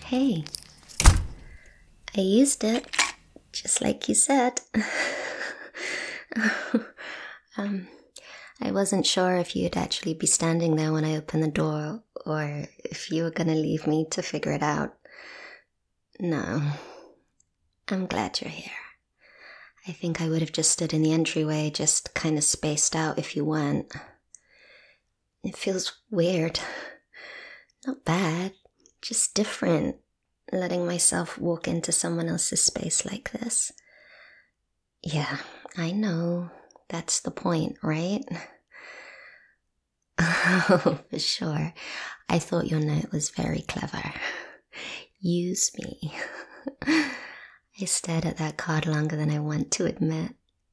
Hey, I used it, just like you said. um, I wasn't sure if you'd actually be standing there when I opened the door, or if you were gonna leave me to figure it out. No, I'm glad you're here. I think I would have just stood in the entryway, just kind of spaced out if you weren't. It feels weird. Not bad, just different, letting myself walk into someone else's space like this. Yeah, I know. That's the point, right? Oh, for sure. I thought your note was very clever. Use me. I stared at that card longer than I want to admit.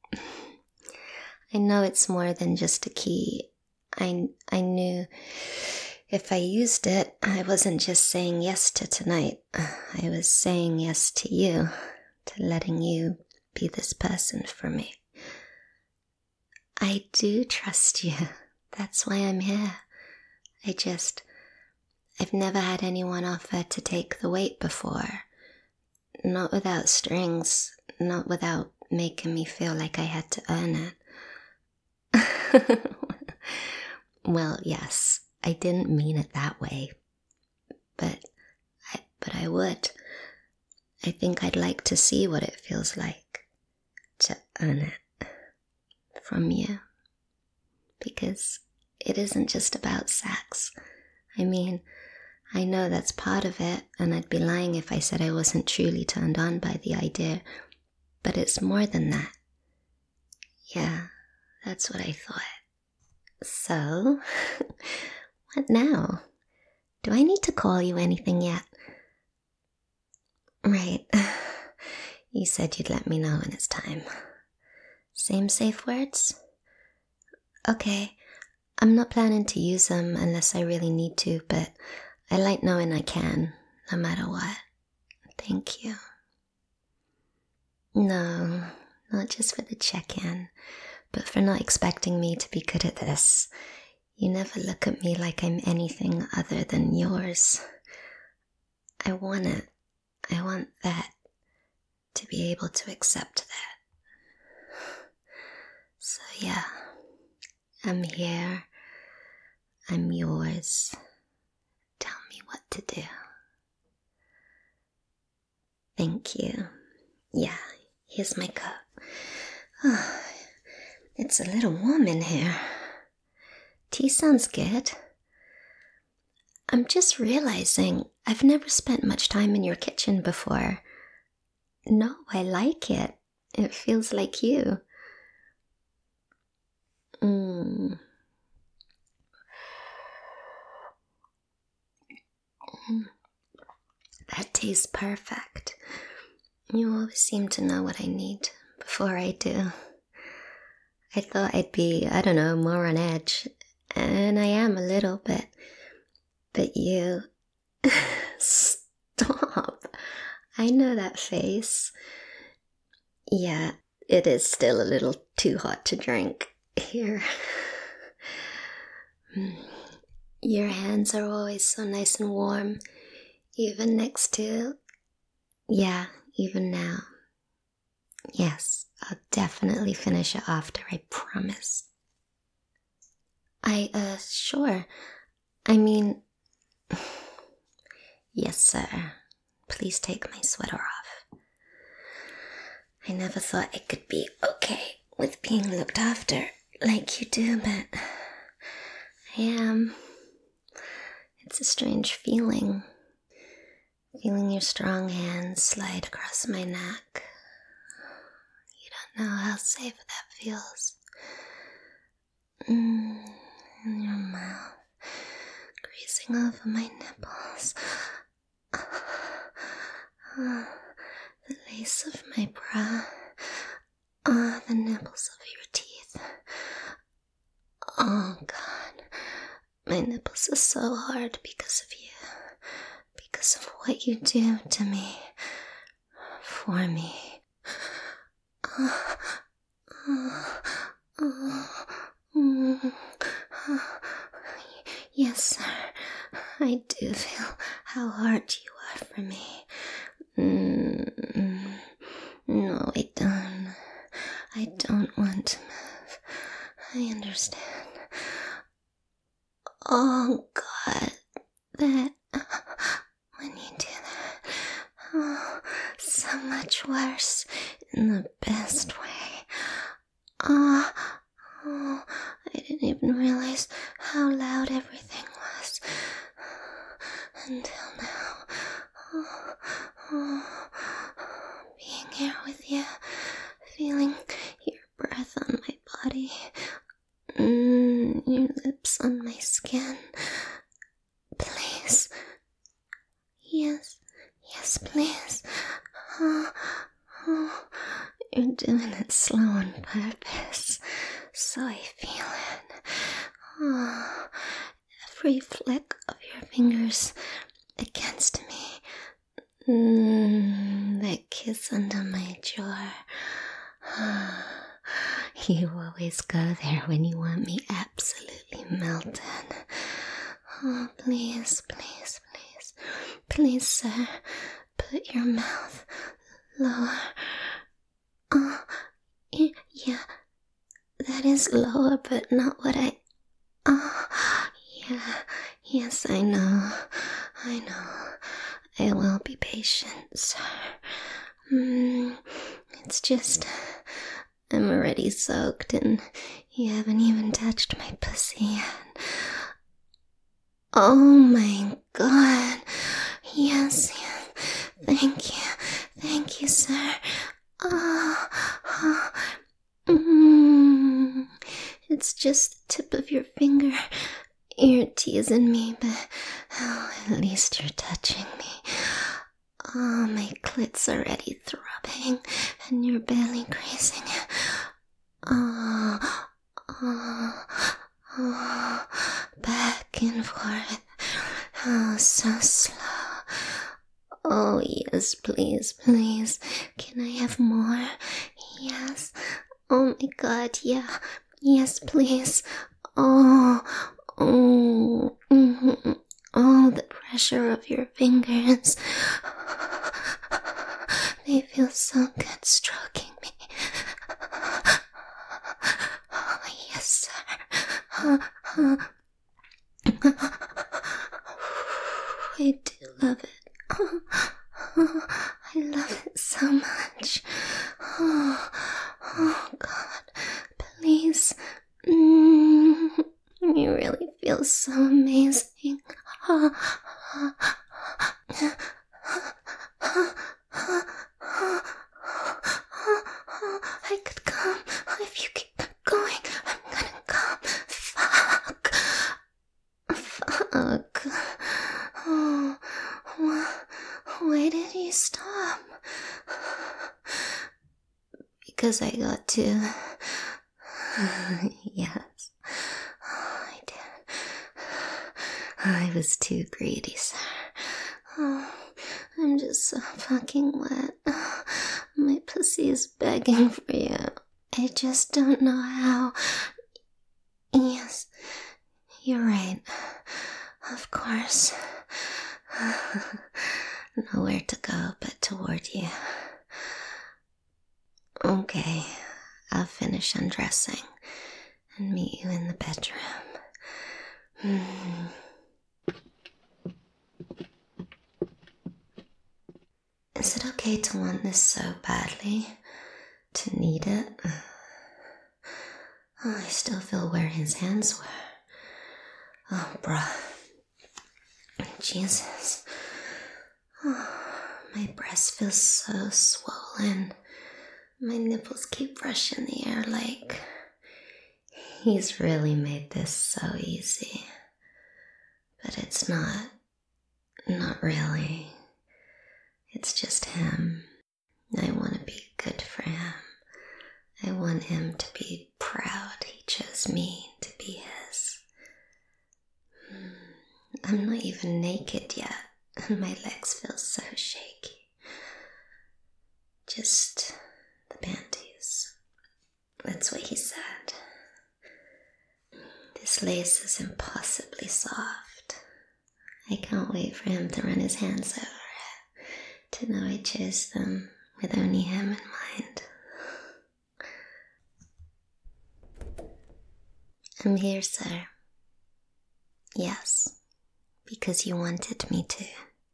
I know it's more than just a key. I knew if I used it, I wasn't just saying yes to tonight. I was saying yes to you, to letting you be this person for me. I do trust you. That's why I'm here. I've never had anyone offer to take the weight before. Not without strings, not without making me feel like I had to earn it. Well, yes, I didn't mean it that way. But I would. I think I'd like to see what it feels like to earn it from you. Because it isn't just about sex. I mean, I know that's part of it, and I'd be lying if I said I wasn't truly turned on by the idea, but it's more than that. Yeah, that's what I thought. So, what now? Do I need to call you anything yet? Right. You said you'd let me know when it's time. Same safe words? Okay, I'm not planning to use them unless I really need to, but I like knowing I can, no matter what. Thank you. No, not just for the check-in, but for not expecting me to be good at this. You never look at me like I'm anything other than yours. I want it. I want that. To be able to accept that. So yeah, I'm here. I'm yours. Tell me what to do. Thank you. Yeah, here's my cup. Oh, it's a little warm in here. Tea sounds good. I'm just realizing I've never spent much time in your kitchen before. No, I like it. It feels like you. That tastes perfect. You always seem to know what I need before I do. I thought I'd be, more on edge. And I am a little bit. But you... Stop. I know that face. Yeah, it is still a little too hot to drink. Here. Your hands are always so nice and warm. Even next to... Yeah, even now. Yes, I'll definitely finish it after, I promise. Sure. I mean... Yes, sir. Please take my sweater off. I never thought it could be okay with being looked after like you do, but I am. It's a strange feeling. Feeling your strong hands slide across my neck. You don't know how safe that feels. In your mouth, grazing over my nipples. The lace of my bra. The nipples of your teeth. Oh God, my nipples are so hard because of you. Because of what you do to me. For me. Yes, sir. I do feel how hard you are for me. Oh God, that when you do that, oh, so much worse in the best way. Oh, I didn't even realize how loud everything was until now. Being here with you, feeling your breath on my body, your lips on my skin. Please. Yes, please. You're doing it slow on purpose, so I feel it. Every flick of your fingers against me. That kiss under my jaw. You always go there when you want me absolutely melted. Oh, please, please, please. Please, sir, put your mouth lower. Yeah, that is lower, but not what I... Yes, I know. I will be patient, sir. It's just... I'm already soaked and you haven't even touched my pussy yet. Oh my God. Yes. Thank you, sir. It's just the tip of your finger. You're teasing me, but at least you're touching me. Oh, my clit's already throbbing, and you're barely grazing it. Back and forth. Oh, so slow. Oh, yes, please. Can I have more? Yes. Oh my God, yeah. Yes, please. Oh, the pressure of your fingers. They feel so good stroking me. Oh, yes, sir. I do love it. I love it so much. Oh God, please. You really feel so amazing. I could come. If you keep going, I'm gonna come. Fuck. Oh, why did you stop? Because I got to. Yes, I did. I was too greedy, sir. Oh, I'm just so fucking wet. My pussy is begging for you. I just don't know how. Yes, you're right. Of course. Nowhere to go but toward you. Okay, I'll finish undressing and meet you in the bedroom. Is it okay to want this so badly? To need it? Oh, I still feel where his hands were. Oh, bruh. Jesus. Oh, my breast feels so swollen. My nipples keep brushing the air like... He's really made this so easy. But it's not. Not really. It's just him. I want to be good for him. I want him to be proud he chose me to be his. I'm not even naked yet, and my legs feel so shaky. Just the panties. That's what he said. This lace is impossibly soft. I can't wait for him to run his hands over it, to know I chose them with only him in mind. I'm here, sir. Yes, because you wanted me to.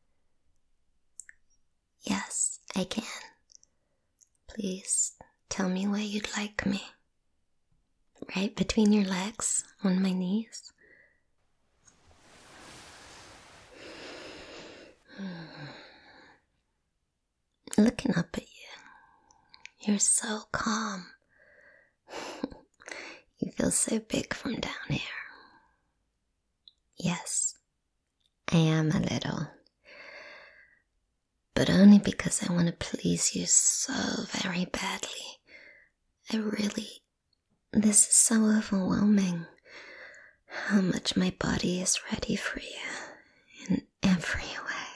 Yes, I can. Please tell me where you'd like me. Right between your legs, on my knees. Looking up at you, you're so calm. You feel so big from down here. Yes, I am a little. But only because I want to please you so very badly. This is so overwhelming. How much my body is ready for you in every way.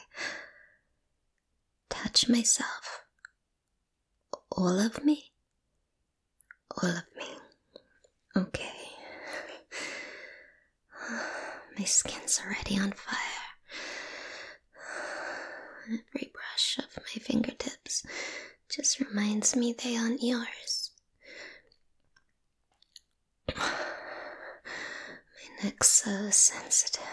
Touch myself. All of me? All of me. Okay. My skin's already on fire. Every brush of my fingertips just reminds me they aren't yours. My neck's so sensitive.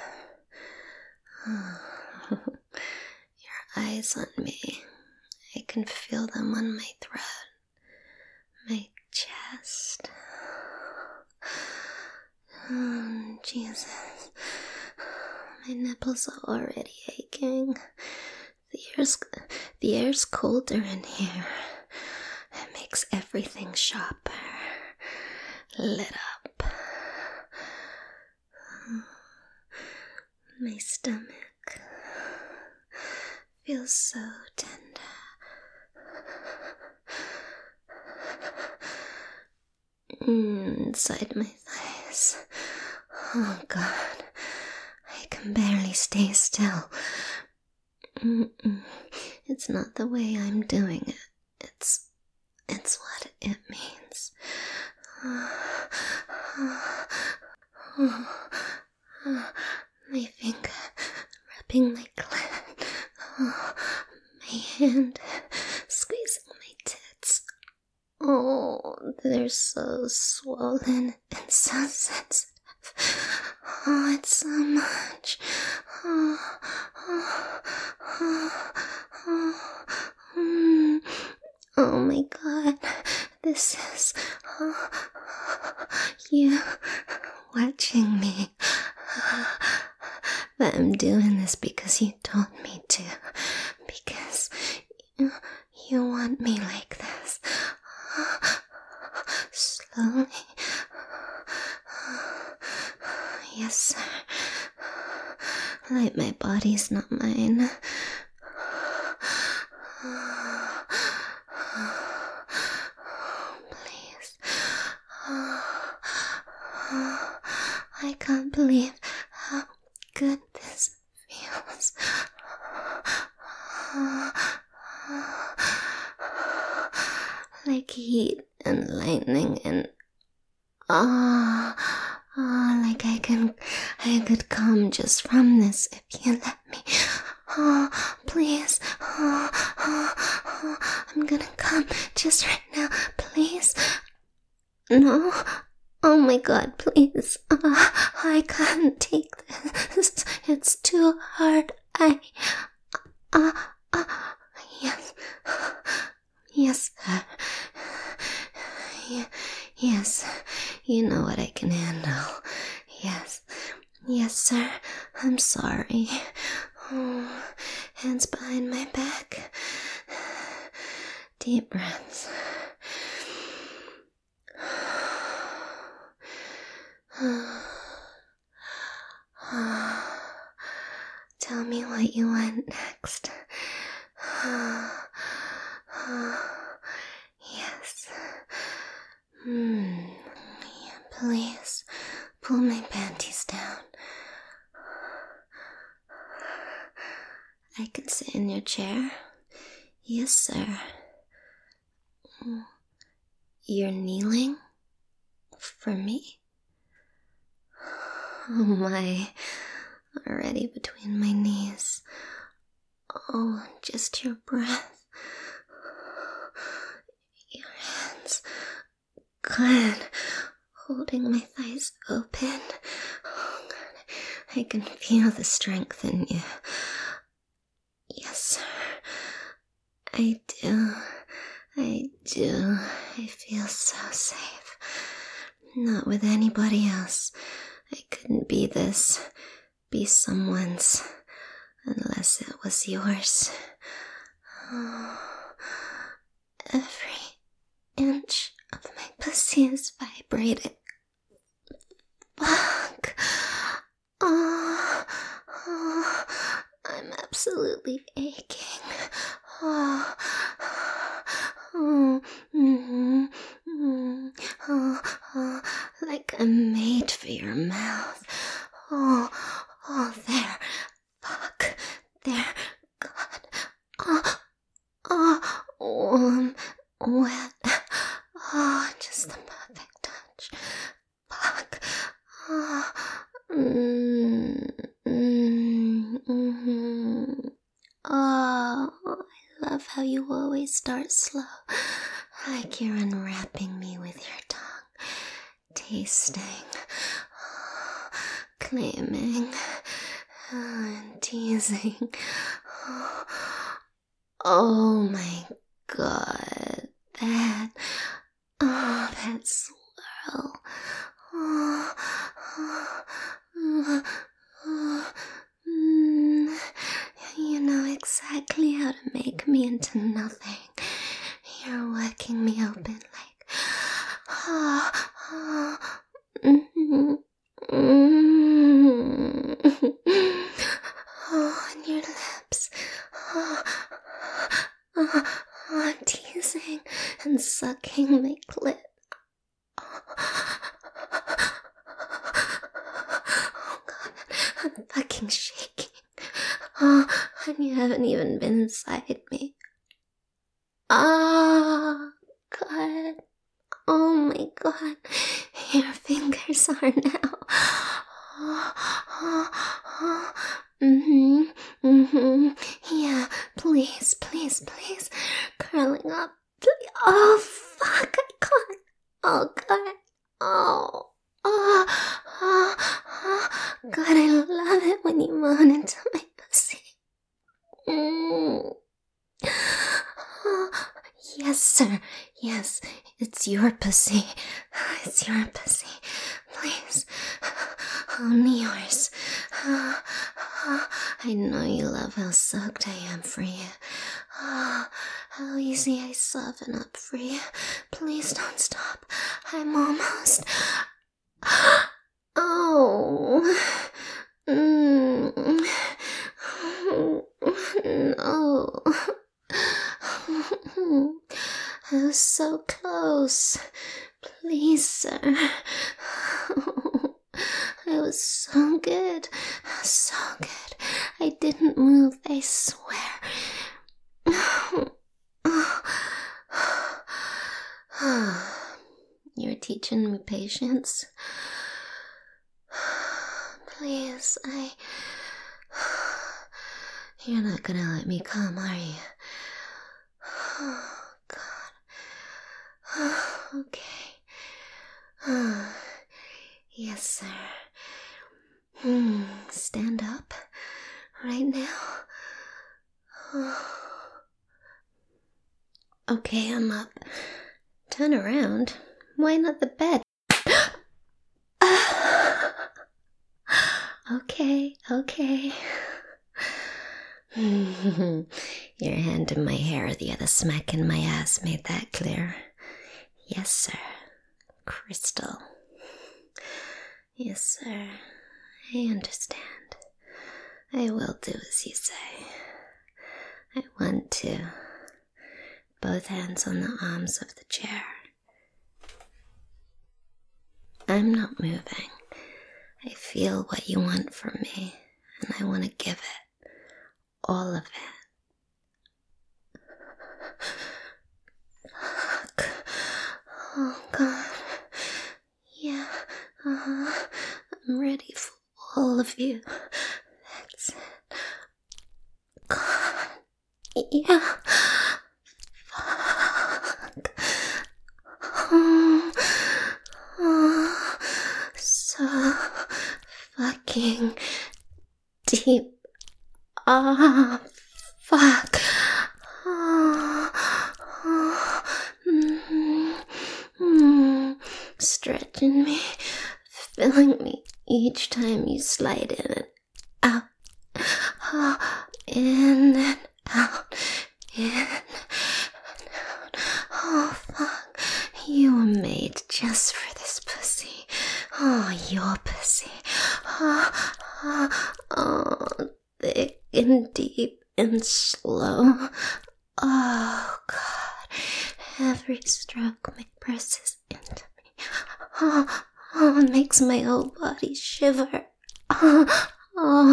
Your eyes on me. I can feel them on my throat, my chest. Oh, Jesus. My nipples are already aching. The air's colder in here. It makes everything sharper. Lit up. My stomach feels so tender. Inside my thighs. Oh God, I can barely stay still. It's not the way I'm doing it. It's what it means. My finger rubbing my gland. My hand squeezing my tits. Oh, they're so swollen and so sensitive. Oh, it's so much. Oh my God, this is you watching me. But I'm doing this because you told me to. Because you want me like this. Slowly. Yes, sir. Like my body's not mine. Please. I can't believe how good this feels. Like heat and lightning and like I could come just from this if you let me. Please. I'm gonna come just right now, please. No. Oh my God, please. I can't take this. It's too hard. Yes. Yes, sir. Yes, you know what I can handle. Yes. Yes, sir. I'm sorry. Oh, hands behind my back. Deep breaths. Tell me what you want next. Yes. Please pull my panties down. I can sit in your chair. Yes, sir. You're kneeling? For me? Oh my, already between my knees. Oh, just your breath. Your hands. God, holding my thighs open. Oh God, I can feel the strength in you. Yes, sir. I do. I feel so safe. Not with anybody else. I couldn't be this. Be someone's. Unless it was yours. Oh, every inch of my pussy is vibrating. Fuck. I'm absolutely aching. Like I'm made for your mouth. There. Fuck. There. God. Warm. Wet. Just the perfect touch. Fuck. I love how you always start slow, like you're unwrapping me with your tongue, tasting, claiming, and teasing. Oh my God, that swirl. You know exactly how to make me into nothing. You're working me open like... and your lips. Teasing and sucking my clit. Oh God, I'm fucking shaking. And you haven't even been inside me. God. Oh my God. Your fingers are now. Yeah, please. Curling up. Oh, fuck, I can't. Oh, God. God, I love it when you moan into my pussy. Yes, sir. Yes, it's your pussy. It's your pussy. Please. Only yours. I know you love how soaked I am for you. How easy I soften up for you. Please don't stop. I'm almost... Oh. No. I was so close. Please, sir. I was so good. So good. I didn't move, I swear. You're teaching me patience. Please, You're not gonna let me come, are you? Oh, God. Okay. Yes, sir. Stand up. Right now. Okay, I'm up. Turn around. Why not the bed? Okay. Your hand in my hair, the other smack in my ass made that clear. Yes, sir. Crystal. Yes, sir. I understand. I will do as you say. I want to. Both hands on the arms of the chair. I'm not moving. I feel what you want from me, and I want to give it. All of it. Fuck. Oh, God. Yeah. I'm ready for all of you. That's it. God. Yeah. Fuck. So fucking deep. Ah, fuck. Ah, ah, stretching me, filling me each time you slide in and out. In and out, in and out. Oh, fuck. You were made just for this pussy. Oh, your pussy. Oh, thick and deep and slow. Oh, God. Every stroke presses into me. Oh, it makes my whole body shiver. Oh,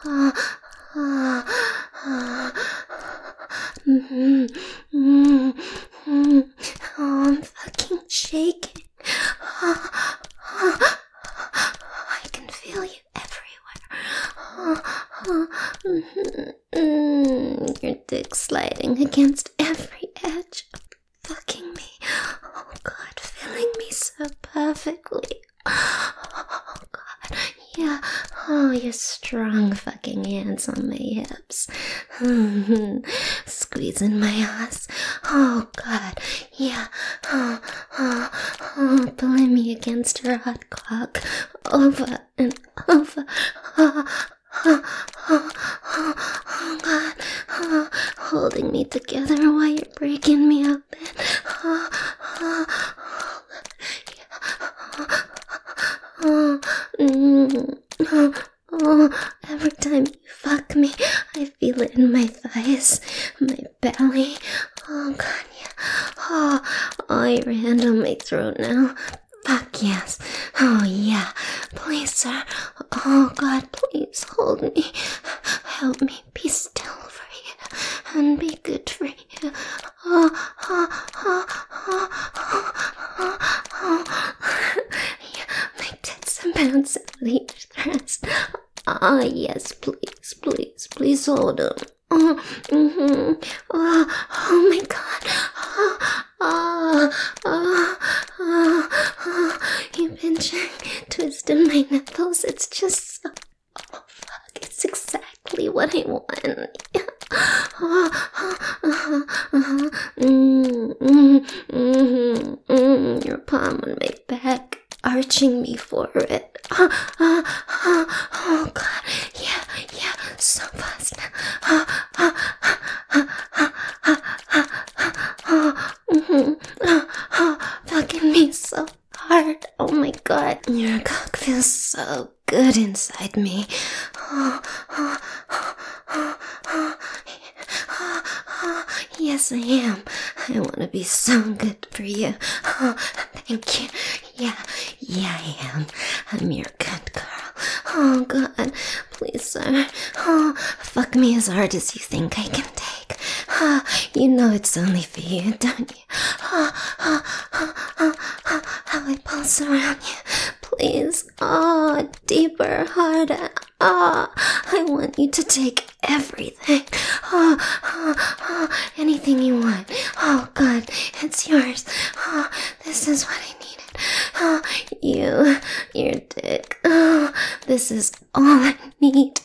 I'm fucking shaking. I can feel you everywhere. Your dick sliding against every edge, fucking me. Oh, God, filling me so perfectly. Oh, God, yeah. Oh, your strong fucking hands on my hips. Squeezing my ass. Oh, God, yeah. Pulling me against your hot cock. Over and over. Oh, God. Holding me together while you're breaking me open. Every time you fuck me, I feel it in my thighs, my belly. Oh, God, yeah. Oh, your hand on my throat now. Fuck yes. Oh, yeah. Please, sir. Oh, God, please hold me. Help me be still for you and be good for you. Yeah, my tits are bouncing with each thrust. Ah, yes, please, please, please hold them. Oh my God. You pinching, twisting my nipples. It's just so. Oh, fuck. It's exactly what I want. Your palm on my back, arching me forward. Oh, God. Yeah, so fast. Fucking me so hard. Oh my God. Your cock feels so good inside me. Yes, I am. I want to be so good for you. Thank you. Yeah, I am. I'm your good girl. Oh, God. Please, sir. Fuck me as hard as you think I can take. You know it's only for you, don't you? How I pulse around you. Please. Deeper, harder. I want you to take everything. Anything you want. Oh, God, it's yours. This is what I needed. Your dick. This is all I need.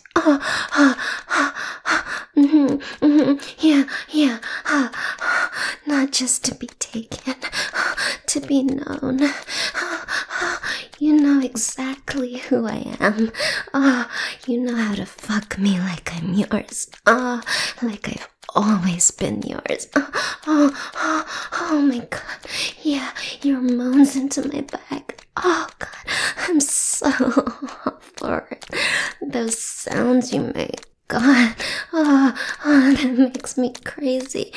Yeah. Not just to be taken, to be known. You know exactly who I am. You know how to fuck me like I'm yours. Like I've always been yours. Oh my God. Yeah, your moans into my back. Oh, God, I'm so for it. Those sounds you make. God, that makes me crazy.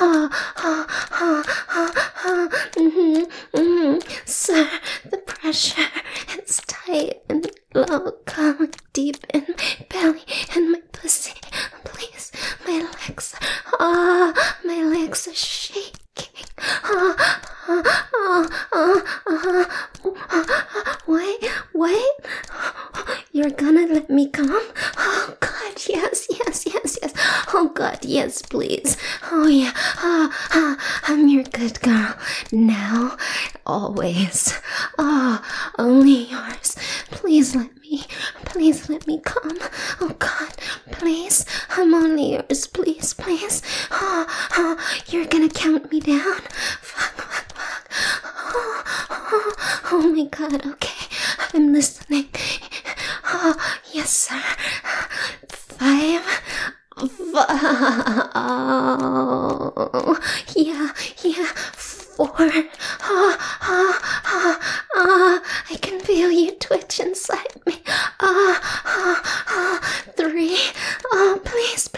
Sir, the pressure, it's tight and low, coming deep in my belly and my pussy. Please, my legs are shaking. Wait, you're gonna let me come? Oh, God, yes. Oh, God, yes, please. Oh, yeah, I'm your good girl. Now, always. Only yours. Please let me come. Oh, God, Please, I'm only yours. Please, please. You're gonna count me down. Fuck. Oh my god, okay. I'm listening. Yes, sir. 5. Yeah. 4. I can feel you twitch inside me. 3. Please.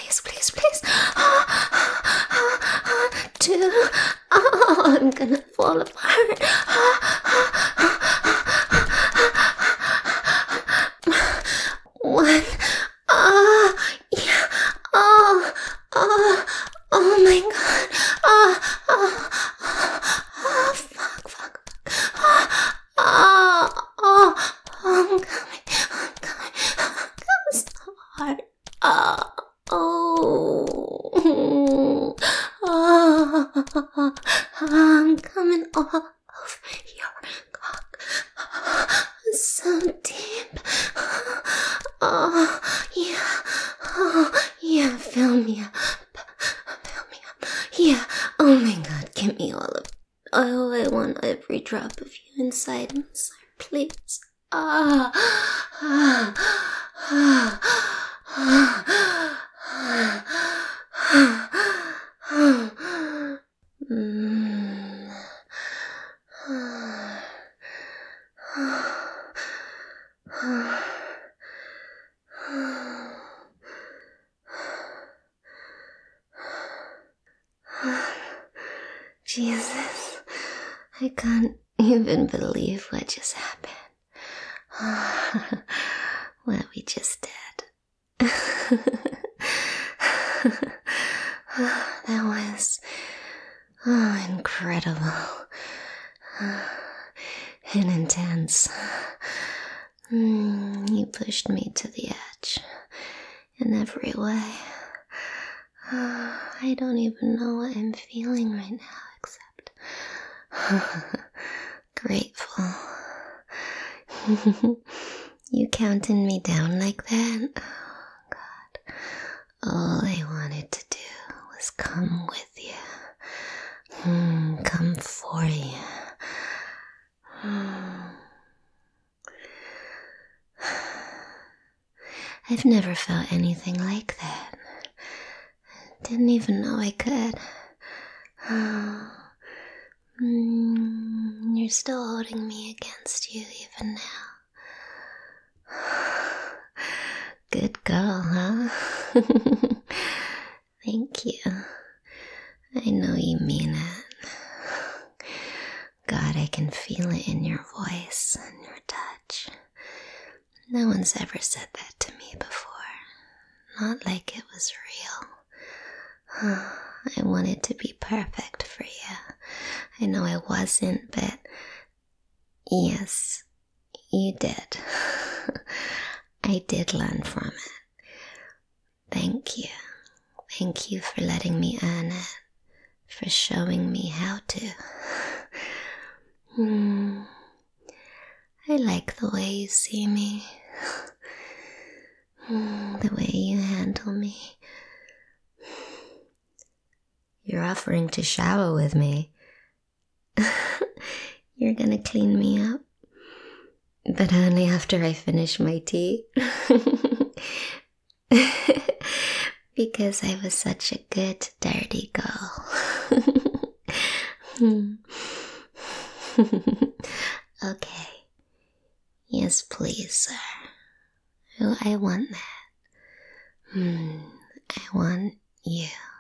2. I'm gonna fall apart. 1. Yeah. Oh my god. Fuck. I'm coming. I'm so hard. I'm coming off your cock. So deep. Yeah, fill me up. Yeah, oh my god, give me all of it. Oh, I want every drop of you inside me, sir, please. Jesus, I can't even believe what just happened. What we just did. That was incredible and intense. You pushed me to the edge in every way. I don't even know what I'm feeling right now except grateful. You counted me down like that? Oh, God. All I wanted to do was come with you. Come for you. I've never felt anything like that. Didn't even know I could. You're still holding me against you even now. Good girl, huh? Thank you. I know you mean it. God, I can feel it in your voice and your touch. No one's ever said that to me before. Not like it was real. I wanted to be perfect for you. I know I wasn't, but yes, you did. I did learn from it. Thank you. Thank you for letting me earn it, for showing me how to. I like the way you see me, the way you handle me. You're offering to shower with me. You're gonna clean me up, but only after I finish my tea. Because I was such a good, dirty girl. Okay. Yes, please, sir. Oh, I want that. I want you.